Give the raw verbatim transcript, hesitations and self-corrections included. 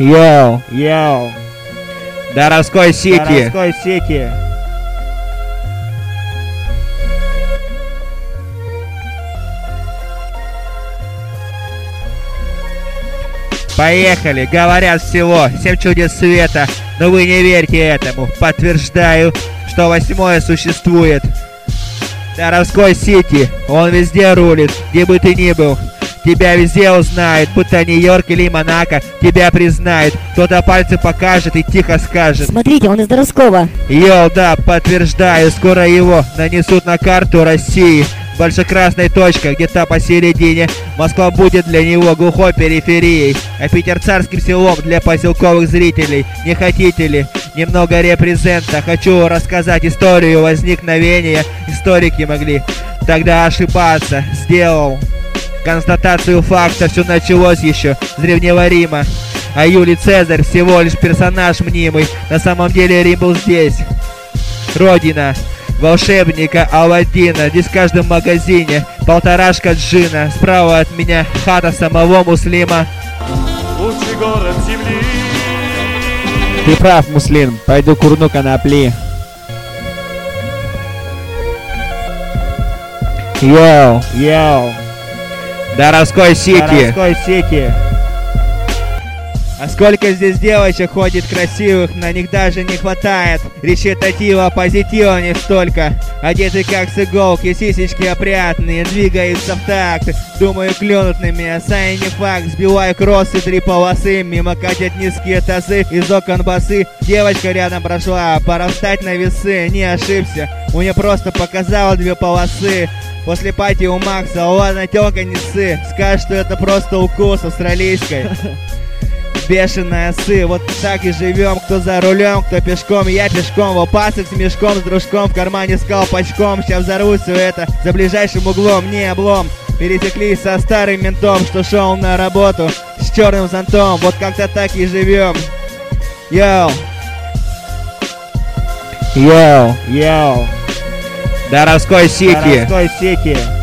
Йоу, йоу. Даровской Сити. Даровской Сити. Поехали, говорят всего семь чудес света, но вы не верьте этому. Подтверждаю, что восьмое существует. Даровской Сити, он везде рулит, где бы ты ни был. Тебя везде узнают, будто Нью-Йорк или Монако. Тебя признают, кто-то пальцы покажет и тихо скажет: смотрите, он из Даровского. Йоу, да, подтверждаю, скоро его нанесут на карту России. Большекрасная точка, где-то посередине. Москва будет для него глухой периферией, а Питер царским селом для поселковых зрителей. Не хотите ли немного репрезента? Хочу рассказать историю возникновения. Историки могли тогда ошибаться. Сделал констатацию факта, все началось еще с Древнего Рима. А Юлий Цезарь всего лишь персонаж мнимый. На самом деле Рим был здесь. Родина волшебника Аладдина. Здесь в каждом магазине полторашка джина. Справа от меня хата самого Муслима. Лучший город земли. Ты прав, Муслим, пойду курну конопли. Йоу, йоу. Даровской Сити. Даровской Сити. А сколько здесь девочек ходит красивых, на них даже не хватает речитатива, позитива не столько. Одеты как с иголки, сисечки опрятные, двигаются в такт. Думаю, клюнут на меня, сай не факт. Сбиваю кроссы, три полосы, мимо катят низкие тазы, из окон басы. Девочка рядом прошла, пора встать на весы, не ошибся. У нее просто показала две полосы. После пати у Макса, ладно, тёлка не ссы, скажет, что это просто укус австралийской бешеные осы. Вот так и живем, кто за рулем, кто пешком. Я пешком, в опасок с мешком, с дружком, в кармане с колпачком. Сейчас взорву все это за ближайшим углом, не облом. Пересеклись со старым ментом, что шел на работу с черным зонтом. Вот как-то так и живем. Йоу. Йоу, йоу. Даровской Сити. Даровской Сити.